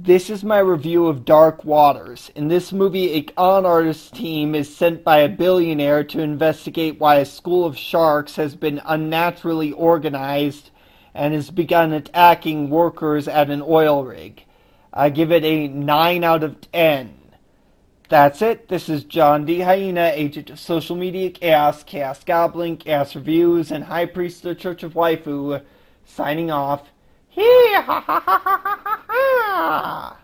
This is my review of Dark Waters. In this movie, a con artist team is sent by a billionaire to investigate why a school of sharks has been unnaturally organized and has begun attacking workers at an oil rig. I give it a 9 out of 10. That's it. This is John D. Hyena, agent of social media Chaos Goblin, Chaos Reviews, and High Priest of the Church of Waifu, signing off. Hee ha ha ha ha ha ha!